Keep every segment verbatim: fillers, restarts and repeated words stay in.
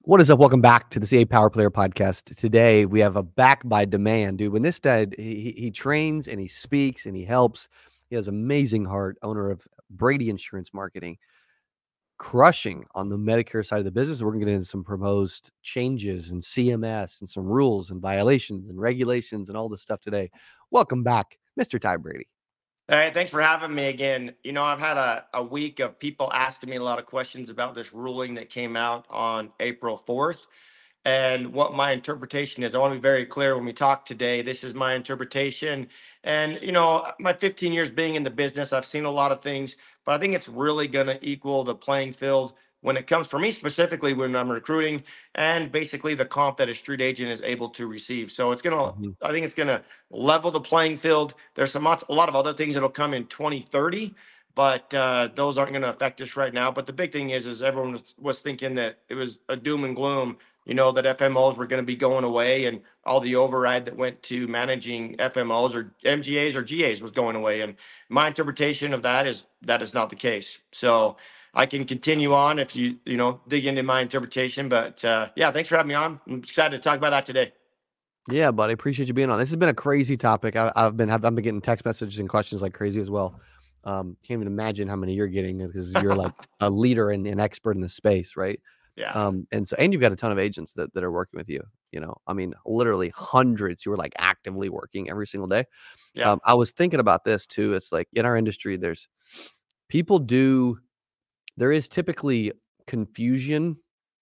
What is up? Welcome back to the C A Power Player Podcast. Today we have a back by demand, dude. When this dad, he, he trains and he speaks and he helps. He has amazing heart. Owner of Brady Insurance Marketing, crushing on the Medicare side of the business. We're going to get into some proposed changes and C M S and some rules and violations and regulations and all this stuff today. Welcome back, Mister Ty Brady. All right, thanks for having me again. You know, I've had a, a week of people asking me a lot of questions about this ruling that came out on April fourth and what my interpretation is. I want to be very clear when we talk today. This is my interpretation. And, you know, my fifteen years being in the business, I've seen a lot of things, but I think it's really going to equal the playing field when it comes for me specifically when I'm recruiting and basically the comp that a street agent is able to receive. So it's going to, Mm-hmm. I think it's going to level the playing field. There's some lots, a lot of other things that'll come in twenty thirty, but uh, those aren't going to affect us right now. But the big thing is, is everyone was, was thinking that it was a doom and gloom, you know, that F M Os were going to be going away and all the override that went to managing F M Os or M G As or G As was going away. And my interpretation of that is that is not the case. So I can continue on if you, you know, dig into my interpretation. But uh, yeah, thanks for having me on. I'm excited to talk about that today. Yeah, buddy. Appreciate you being on. This has been a crazy topic. I, I've been I've, I've been getting text messages and questions like crazy as well. Um, can't even imagine how many you're getting because you're like a leader and an expert in the space, right? Yeah. Um, and so and you've got a ton of agents that, that are working with you. You know, I mean, literally hundreds who are like actively working every single day. Yeah. Um, I was thinking about this too. It's like in our industry, there's people do there is typically confusion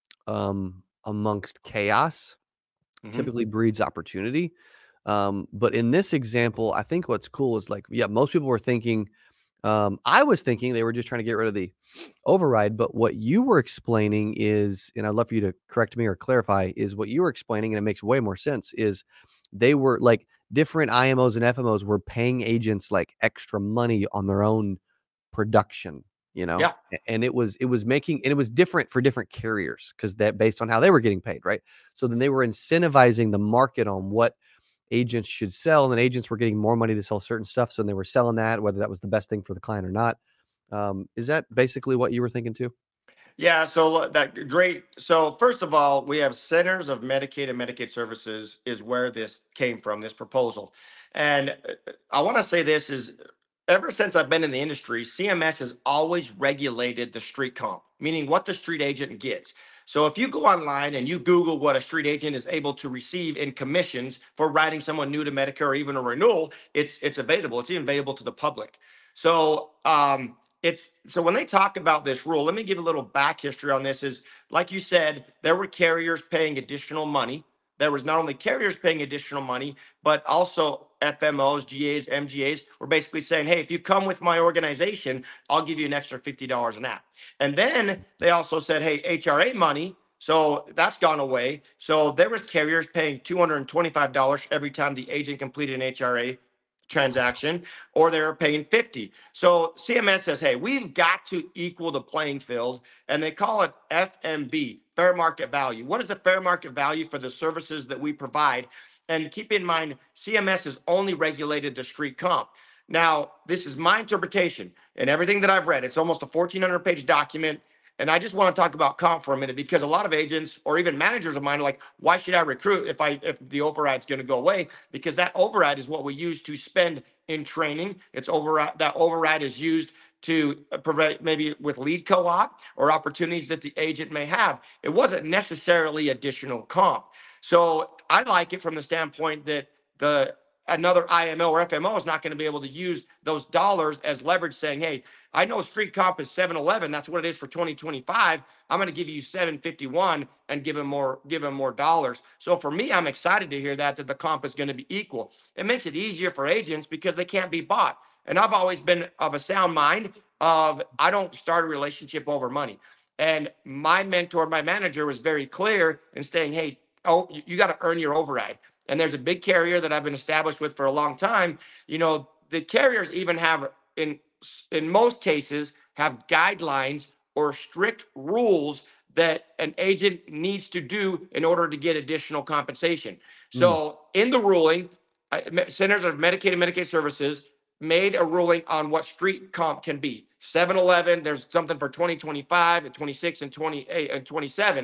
um amongst chaos. Mhm. Typically breeds opportunity. Um, but in this example, I think what's cool is like, yeah, most people were thinking, um, I was thinking they were just trying to get rid of the override. But what you were explaining is, and I'd love for you to correct me or clarify, is what you were explaining, and it makes way more sense, is they were like different I M Os and F M Os were paying agents like extra money on their own production, you know? Yeah. A- And it was it was making and it was different for different carriers because that based on how they were getting paid, right? So then they were incentivizing the market on what agents should sell, and then agents were getting more money to sell certain stuff. So they were selling that, whether that was the best thing for the client or not. Um, is that basically what you were thinking too? Yeah, so uh, that great. So first of all, we have Centers of Medicaid and Medicaid Services is where this came from, this proposal. And uh, I want to say this is ever since I've been in the industry, C M S has always regulated the street comp, meaning what the street agent gets. So if you go online and you Google what a street agent is able to receive in commissions for writing someone new to Medicare or even a renewal, it's it's available. It's even available to the public. So um, it's so when they talk about this rule, let me give a little back history on this. Is like you said, there were carriers paying additional money. There was not only carriers paying additional money, but also F M Os, G As, M G As were basically saying, hey, if you come with my organization, I'll give you an extra fifty dollars an app. And then they also said, hey, H R A money. So that's gone away. So there was carriers paying two hundred twenty-five dollars every time the agent completed an H R A transaction, or they're paying fifty. So C M S says, hey, we've got to equal the playing field, and they call it F M V, fair market value. What is the fair market value for the services that we provide? And keep in mind, C M S has only regulated the street comp. Now, this is my interpretation and everything that I've read. It's almost a fourteen hundred page document. And I just want to talk about comp for a minute because a lot of agents or even managers of mine are like, why should I recruit if I if the override's going to go away? Because that override is what we use to spend in training. It's override that override is used to provide maybe with lead co-op or opportunities that the agent may have. It wasn't necessarily additional comp. So I like it from the standpoint that the another I M O or F M O is not going to be able to use those dollars as leverage saying, hey, I know street comp is seven eleven. That's what it is for twenty twenty-five. I'm going to give you seven fifty-one and give them more, give them more dollars. So for me, I'm excited to hear that, that the comp is going to be equal. It makes it easier for agents because they can't be bought. And I've always been of a sound mind of I don't start a relationship over money. And my mentor, my manager was very clear in saying, hey, oh, you, you got to earn your override. And there's a big carrier that I've been established with for a long time. You know, the carriers even have in in most cases have guidelines or strict rules that an agent needs to do in order to get additional compensation. Mm. So in the ruling, uh, Centers of Medicaid and Medicaid Services made a ruling on what street comp can be. seven eleven, there's something for twenty twenty-five and twenty-six and twenty-eight and twenty-seven.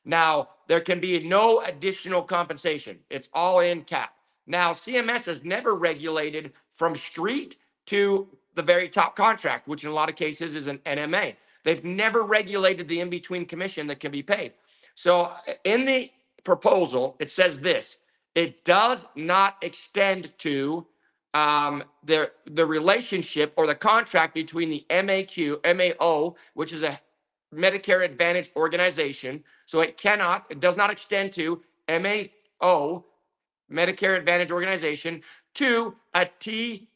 Now, there can be no additional compensation. It's all in cap. Now, C M S has never regulated from street to the very top contract, which in a lot of cases is an N M A. They've never regulated the in between commission that can be paid. So, in the proposal, it says this: it does not extend to um, the the relationship or the contract between the M A Q, M A O, which is a Medicare Advantage organization. So it cannot, it does not extend to M A O, Medicare Advantage organization, to a T,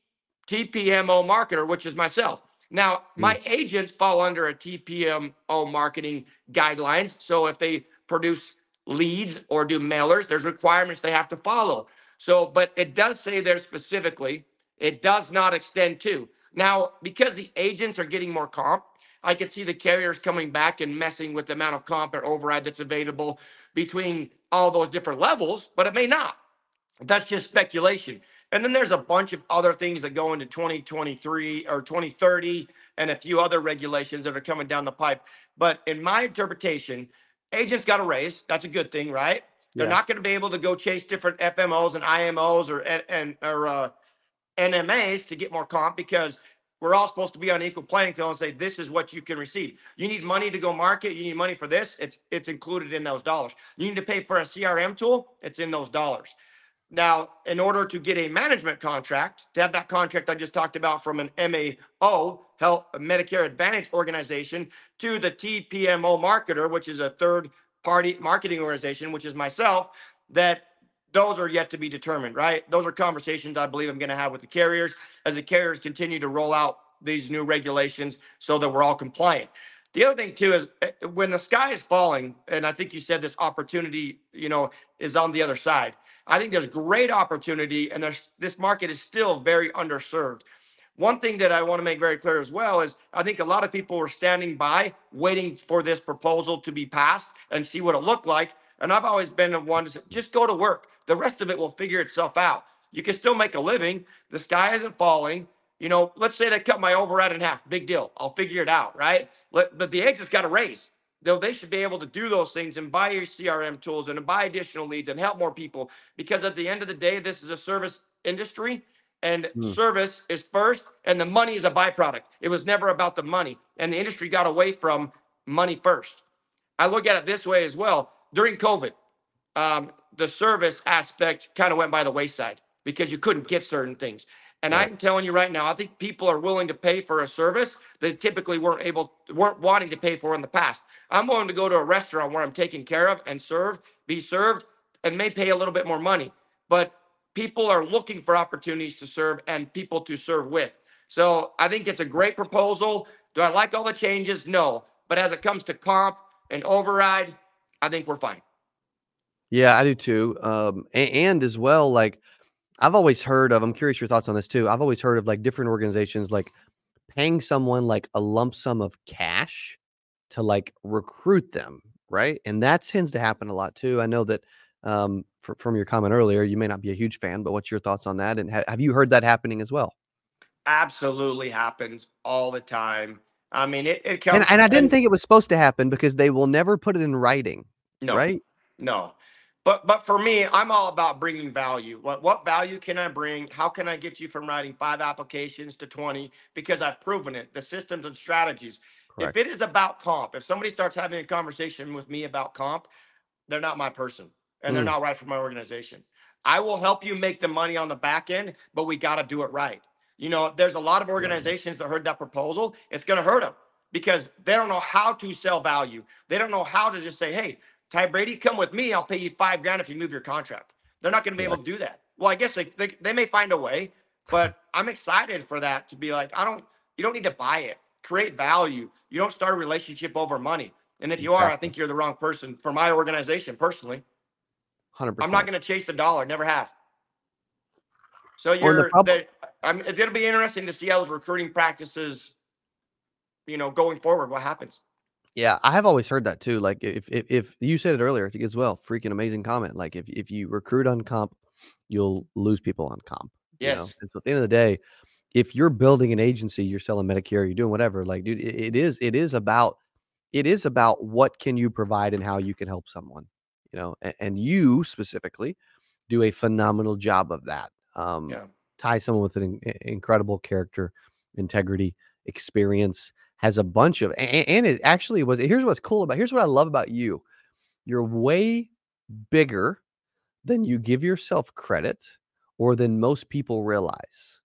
TPMO marketer, which is myself. Now, Mm. my agents fall under a T P M O marketing guidelines. So if they produce leads or do mailers, there's requirements they have to follow. So, but it does say there specifically, it does not extend to. Now, because the agents are getting more comp, I could see the carriers coming back and messing with the amount of comp or override that's available between all those different levels, but it may not. That's just speculation. And then there's a bunch of other things that go into twenty twenty-three or twenty thirty and a few other regulations that are coming down the pipe. But in my interpretation, agents got a raise. That's a good thing, right? They're Yeah. not going to be able to go chase different F M Os and I M Os or and or uh, N M As to get more comp because we're all supposed to be on equal playing field and say this is what you can receive. You need money to go market. You need money for this. It's it's included in those dollars. You need to pay for a C R M tool. It's in those dollars. Now, in order to get a management contract, to have that contract I just talked about from an M A O, Health Medicare Advantage organization, to the T P M O marketer, which is a third party marketing organization, which is myself, that those are yet to be determined, right? Those are conversations I believe I'm going to have with the carriers as the carriers continue to roll out these new regulations so that we're all compliant. The other thing too is eh, when the sky is falling, and I think you said this opportunity, you know, is on the other side. I think there's great opportunity, and there's this market is still very underserved. One thing that I want to make very clear as well is I think a lot of people were standing by waiting for this proposal to be passed and see what it looked like. And I've always been the one to say, just go to work. The rest of it will figure itself out. You can still make a living. The sky isn't falling. You know, let's say they cut my override in half. Big deal. I'll figure it out, right? But the exit's got to raise. Though they should be able to do those things and buy your C R M tools and buy additional leads and help more people. Because at the end of the day, this is a service industry and Mm. service is first and the money is a byproduct. It was never about the money. And the industry got away from money first. I look at it this way as well. During COVID, um, the service aspect kind of went by the wayside because you couldn't get certain things. And Right. I'm telling you right now, I think people are willing to pay for a service that typically weren't able, weren't wanting to pay for in the past. I'm willing to go to a restaurant where I'm taken care of and served, be served, and may pay a little bit more money. But people are looking for opportunities to serve and people to serve with. So I think it's a great proposal. Do I like all the changes? No. But as it comes to comp and override, I think we're fine. Yeah, I do too. Um, a- and as well, like I've always heard of, I'm curious your thoughts on this too. I've always heard of like different organizations like paying someone like a lump sum of cash to like recruit them, right? And that tends to happen a lot too. I know that um, fr- from your comment earlier, you may not be a huge fan, but what's your thoughts on that? And ha- have you heard that happening as well? Absolutely happens all the time. I mean, it, it And comes and I didn't and think it was supposed to happen because they will never put it in writing, no, right? no. But but for me, I'm all about bringing value. What what value can I bring? How can I get you from writing five applications to twenty? Because I've proven it. The systems and strategies. If Correct. it is about comp, if somebody starts having a conversation with me about comp, they're not my person and they're Mm, not right for my organization. I will help you make the money on the back end, but we got to do it right. You know, there's a lot of yeah. organizations that heard that proposal. It's going to hurt them because they don't know how to sell value. They don't know how to just say, hey, Ty Brady, come with me. I'll pay you five grand if you move your contract. They're not going to be able to Correct. do that. Well, I guess they, they, they may find a way, but I'm excited for that to be like, I don't, you don't need to buy it. Create value. You don't start a relationship over money. And if you are, I Exactly. think you're the wrong person for my organization personally. I'm not one hundred percent. going to chase the dollar, never have. So Well, and the you're problem, the I'm it's going to be interesting to see how those recruiting practices, you know, going forward, what happens. yeah, I have always heard that too. Like if if if you said it earlier as well, freaking amazing comment. Like if if you recruit on comp, you'll lose people on comp, you know? Yes. And so at the end of the day, if you're building an agency, you're selling Medicare, you're doing whatever, like, dude, it, it is it is about it is about what can you provide and how you can help someone, you know, and, and you specifically do a phenomenal job of that. Um, Yeah. Ty, someone with an in- incredible character, integrity, experience, has a bunch of, and, and it actually was. Here's what's cool about. Here's what I love about you. You're way bigger than you give yourself credit, or than most people realize.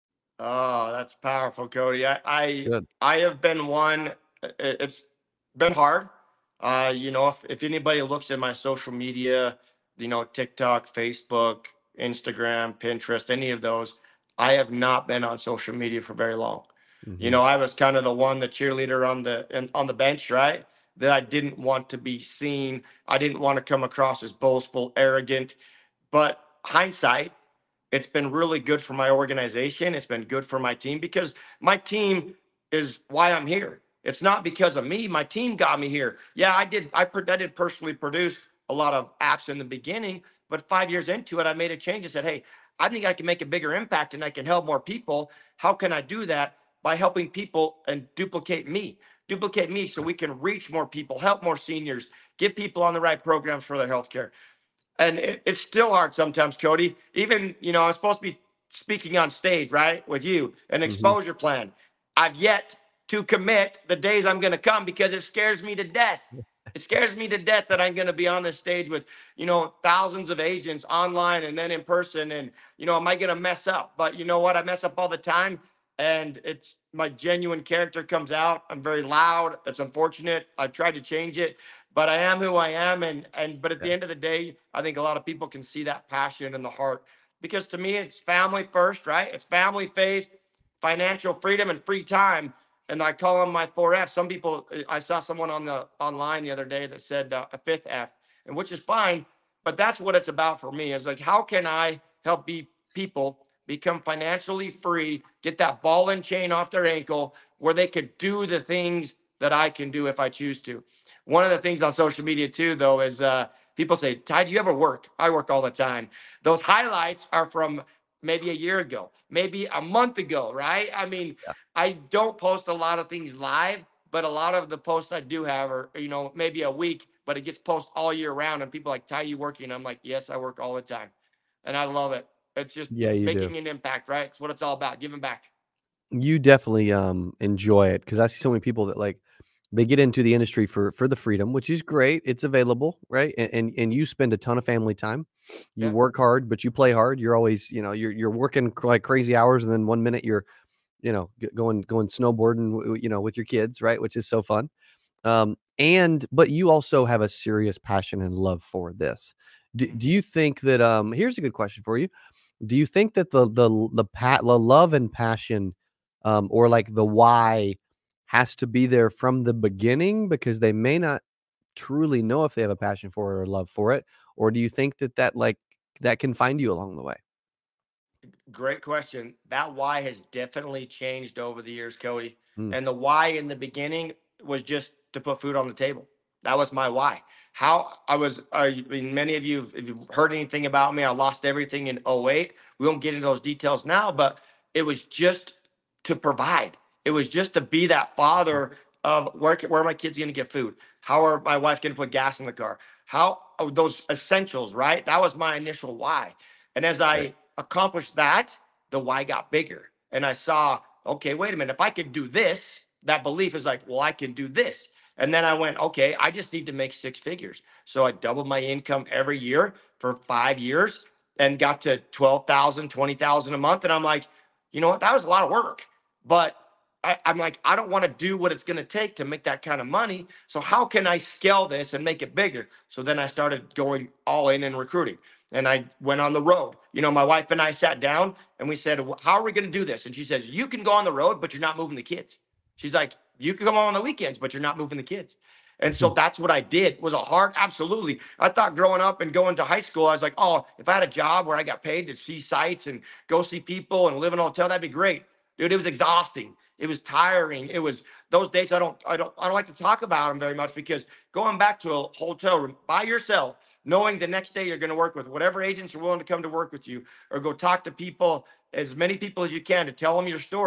Oh, that's powerful, Cody. I I, Good. I have been one. i- It's been hard. Uh, you know, if, if anybody looks at my social media, you know, TikTok, Facebook, Instagram, Pinterest, any of those, I have not been on social media for very long. You Hmm. know, I was kind of the one, the cheerleader on the in, on the bench, right? That I didn't want to be seen. I didn't want to come across as boastful, arrogant. But hindsight, it's been really good for my organization. It's been good for my team because my team is why I'm here. It's not because of me. My team got me here. Yeah, I did. I, I did personally produce a lot of apps in the beginning, but five years into it, I made a change and said, "Hey, I think I can make a bigger impact and I can help more people. How can I do that? By helping people and duplicate me, duplicate me, so we can reach more people, help more seniors, get people on the right programs for their healthcare." And it, it's still hard sometimes, Cody. Even, you know, I'm supposed to be speaking on stage, right, with you, an Hmm. exposure plan. I've yet to commit the days I'm going to come because it scares me to death. It scares me to death that I'm going to be on this stage with, you know, thousands of agents online and then in person. And, you know, am I going to mess up? But you know what? I mess up all the time. And it's my genuine character comes out. I'm very loud. It's unfortunate. I've tried to change it, but I am who I am. And and but at Yeah. the end of the day, I think a lot of people can see that passion in the heart because to me, it's family first, right? It's family, faith, financial freedom, and free time. And I call them my four F. Some people, I saw someone on the online the other day that said uh, a fifth F, and which is fine, but that's what it's about for me. Is like, how can I help be people become financially free, get that ball and chain off their ankle, where they could do the things that I can do if I choose to. One of the things on social media too, though, is uh, people say, "Ty, do you ever work?" I work all the time. Those highlights are from maybe a year ago, maybe a month ago, right? I mean, Yeah. I don't post a lot of things live, but a lot of the posts I do have are, you know, maybe a week, but it gets posted all year round. And people are like, "Ty, you working?" I'm like, "Yes, I work all the time." And I love it. It's just Yeah, you do. making an impact, right? It's what it's all about, giving back. You definitely um enjoy it, because I see so many people that like they get into the industry for for the freedom, which is great. It's available, right? And and, and you spend a ton of family time. You Yeah. work hard, but you play hard. You're always, you know, you're you're working cr- like crazy hours, and then one minute you're, you know, g- going going snowboarding, w- w- you know, with your kids, right? Which is so fun. Um, and but you also have a serious passion and love for this. Do, do Mhm. you think that um here's a good question for you. Do you think that the the the pa the love and passion, um, or like the why has to be there from the beginning because they may not truly know if they have a passion for it or love for it? Or do you think that that like that can find you along the way? Great question. That why has definitely changed over the years, Cody. Mm, And the why in the beginning was just to put food on the table. That was my why. How I was, I mean, many of you, if you've heard anything about me, I lost everything in 'oh eight. We won't get into those details now, but it was just to provide. It was just to be that father of where, where are my kids going to get food? How are my wife going to put gas in the car? How are those essentials, right? That was my initial why. And as right. I accomplished that, the why got bigger. And I saw, okay, wait a minute. If I could do this, that belief is like, well, I can do this. And then I went, okay, I just need to make six figures. So I doubled my income every year for five years and got to twelve thousand, twenty thousand a month. And I'm like, you know what? That was a lot of work. But I, I'm like, I don't want to do what it's going to take to make that kind of money. So how can I scale this and make it bigger? So then I started going all in in recruiting and I went on the road. You know, my wife and I sat down and we said, "How are we going to do this?" And she says, "You can go on the road, but you're not moving the kids." She's like, "You can come on the weekends, but you're not moving the kids." And so that's what I did. Was it hard? Absolutely. I thought growing up and going to high school, I was like, oh, if I had a job where I got paid to see sites and go see people and live in a hotel, that'd be great. Dude, it was exhausting. It was tiring. It was those dates I don't I don't I don't like to talk about them very much because going back to a hotel room by yourself, knowing the next day you're going to work with whatever agents are willing to come to work with you or go talk to people, as many people as you can to tell them your story.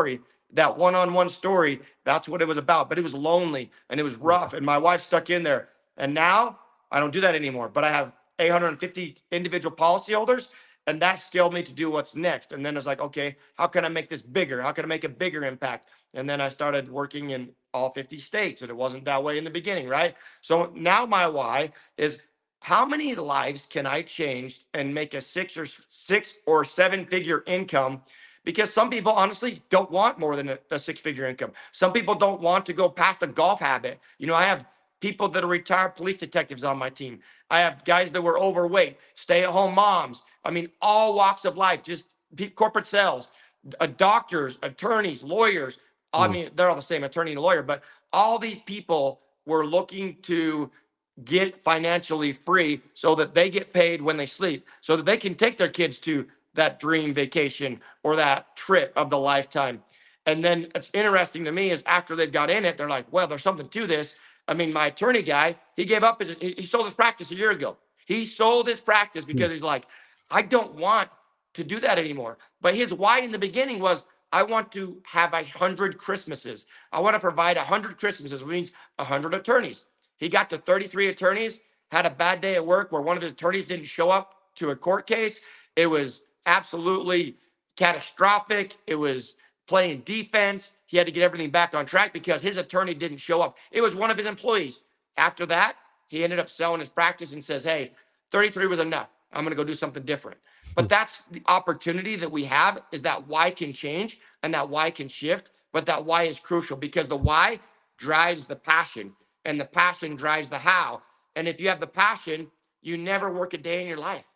that one-on-one story, that's what it was about. But it was lonely and it was rough, and my wife stuck in there. And now I don't do that anymore, but I have eight hundred fifty individual policyholders, and that scaled me to do what's next. And then it's like, okay, how can I make this bigger? How can I make a bigger impact? And then I started working in all fifty states, and it wasn't that way in the beginning, right? So now my why is, how many lives can I change and make a six or six or seven figure income? Because some people honestly don't want more than a, a six figure income. Some people don't want to go past a golf habit. You know, I have people that are retired police detectives on my team. I have guys that were overweight, stay at home moms. I mean, all walks of life, just corporate sales, uh, doctors, attorneys, lawyers. I Mm. mean, they're all the same, attorney and lawyer, but all these people were looking to get financially free so that they get paid when they sleep, so that they can take their kids to that dream vacation or that trip of the lifetime. And then it's interesting to me is after they've got in it, they're like, well, there's something to this. I mean, my attorney guy, he gave up his, he sold his practice a year ago. He sold his practice because he's like, I don't want to do that anymore. But his why in the beginning was, I want to have a hundred Christmases. I want to provide a hundred Christmases, which means a hundred attorneys. He got to thirty-three attorneys, had a bad day at work where one of his attorneys didn't show up to a court case. It was absolutely catastrophic. It was playing defense. He had to get everything back on track because his attorney didn't show up. It was one of his employees. After that, he ended up selling his practice and says, hey, thirty-three was enough. I'm going to go do something different. But that's the opportunity that we have, is that why can change and that why can shift. But that why is crucial because the why drives the passion and the passion drives the how. And if you have the passion, you never work a day in your life.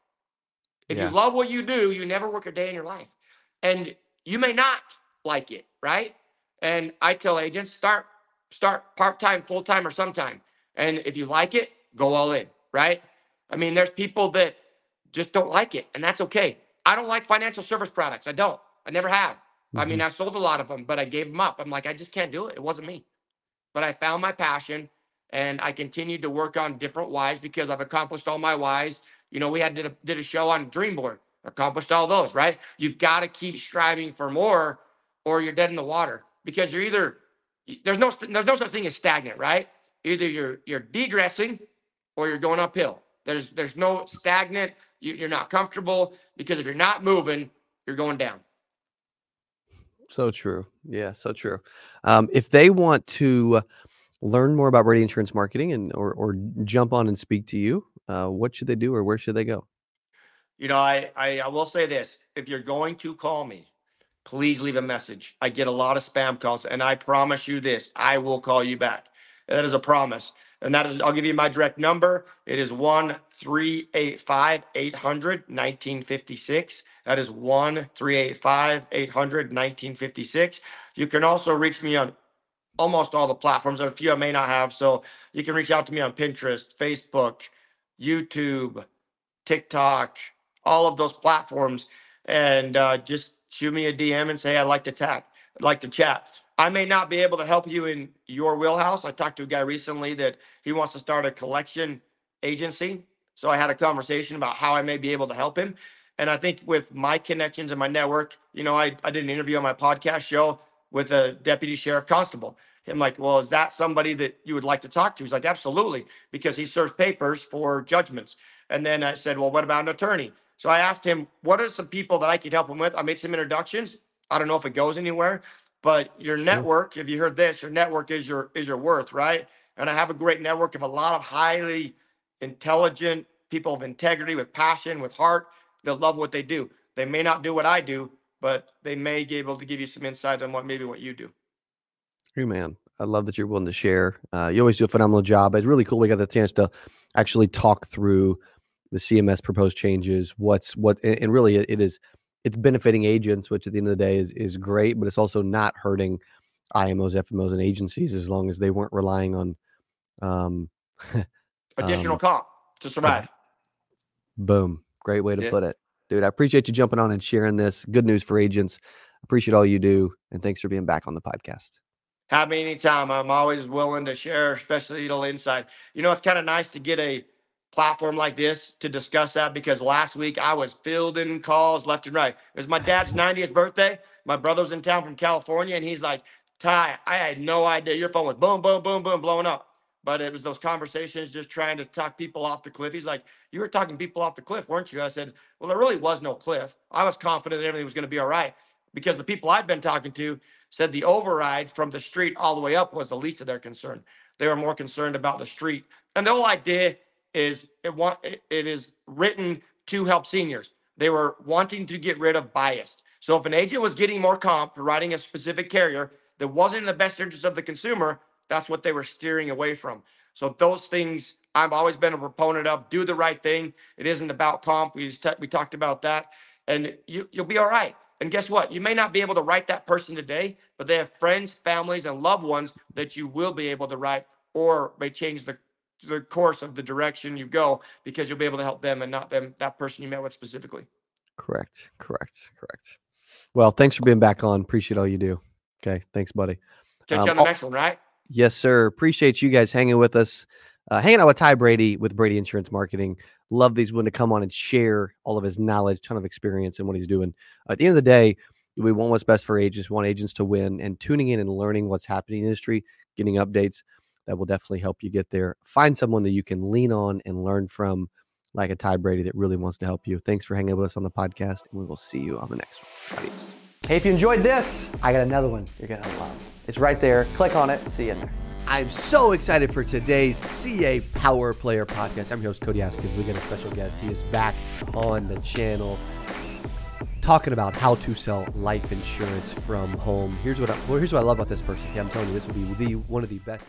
If you Yeah. love what you do, you never work a day in your life. And you may not like it, right? And I tell agents, start start part-time, full-time, or sometime. And if you like it, go all in, right? I mean, there's people that just don't like it, and that's okay. I don't like financial service products. I don't. I never have. I mean, Mhm. I've sold a lot of them, but I gave them up. I'm like, I just can't do it. It wasn't me. But I found my passion, and I continued to work on different whys because I've accomplished all my whys. You know, we had did a, did a show on Dreamboard, accomplished all those, right? You've got to keep striving for more, or you're dead in the water because you're either there's no there's no such thing as stagnant, right? Either you're you're degressing or you're going uphill. There's there's no stagnant. You, you're not comfortable because if you're not moving, you're going down. So true. Yeah, so true. Um, if they want to learn more about Brady Insurance Marketing and or or jump on and speak to you, uh, what should they do or where should they go? You know, I, I I will say this: if you're going to call me, please leave a message. I get a lot of spam calls, and I promise you this: I will call you back. That is a promise. And that is, I'll give you my direct number. It is one three eight five eight hundred nineteen fifty six. That is one three eight five eight hundred nineteen fifty six. You can also reach me on almost all the platforms. There are a few I may not have, so you can reach out to me on Pinterest, Facebook, YouTube, TikTok, all of those platforms, and uh, just shoot me a D M and say I'd like to tag, I'd like to chat. I may not be able to help you in your wheelhouse. I talked to a guy recently that he wants to start a collection agency. So I had a conversation about how I may be able to help him. And I think with my connections and my network, you know, I, I did an interview on my podcast show with a deputy sheriff constable. I'm like, well, is that somebody that you would like to talk to? He's like, absolutely, because he serves papers for judgments. And then I said, well, what about an attorney? So I asked him, what are some people that I could help him with? I made some introductions. I don't know if it goes anywhere, but your Sure. network, if you heard this, your network is your is your worth, right? And I have a great network of a lot of highly intelligent people of integrity, with passion, with heart, that love what they do. They may not do what I do, but they may be able to give you some insight on what maybe what you do. Hey, man. I love that you're willing to share. Uh, you always do a phenomenal job. It's really cool. We got the chance to actually talk through the C M S proposed changes. What's what, and and really it, it is, it's benefiting agents, which at the end of the day is is great, but it's also not hurting I M Os, F M Os, and agencies as long as they weren't relying on, um, Additional um, comp to a survive. boom. Great way to Yeah. put it, dude. I appreciate you jumping on and sharing this. Good news for agents. Appreciate all you do, and thanks for being back on the podcast. Have me anytime. I'm always willing to share, especially little insight. You know, it's kind of nice to get a platform like this to discuss that because last week I was fielding calls left and right. It was my dad's ninetieth birthday. My brother's in town from California, and he's like, Ty, I had no idea. Your phone was boom, boom, boom, boom, blowing up. But it was those conversations just trying to talk people off the cliff. He's like, you were talking people off the cliff, weren't you? I said, well, there really was no cliff. I was confident that everything was going to be all right because the people I've been talking to said the override from the street all the way up was the least of their concern. They were more concerned about the street. And the whole idea is it, want, it, it is written to help seniors. They were wanting to get rid of bias. So if an agent was getting more comp for writing a specific carrier that wasn't in the best interest of the consumer, that's what they were steering away from. So those things I've always been a proponent of. Do the right thing. It isn't about comp. We just t- we talked about that, and you you'll be all right. And guess what? You may not be able to write that person today, but they have friends, families, and loved ones that you will be able to write, or may change the the course of the direction you go because you'll be able to help them and not them that person you met with specifically. Correct. Correct. Correct. Well, thanks for being back on. Appreciate all you do. Okay. Thanks, buddy. Catch Um, you on the next one, right? Yes, sir. Appreciate you guys hanging with us. Uh, hanging out with Ty Brady with Brady Insurance Marketing. Love these when to come on and share all of his knowledge, ton of experience in what he's doing. At the end of the day, we want what's best for agents. We want agents to win, and tuning in and learning what's happening in the industry, getting updates, that will definitely help you get there. Find someone that you can lean on and learn from, like a Ty Brady that really wants to help you. Thanks for hanging with us on the podcast, and we will see you on the next one. Adios. Hey, if you enjoyed this, I got another one you're going to love. It's right there. Click on it. See you in there. I'm so excited for today's C A Power Player podcast. I'm your host, Cody Askins. We got a special guest. He is back on the channel talking about how to sell life insurance from home. Here's what I, well, here's what I love about this person. Yeah, I'm telling you, this will be the one of the best.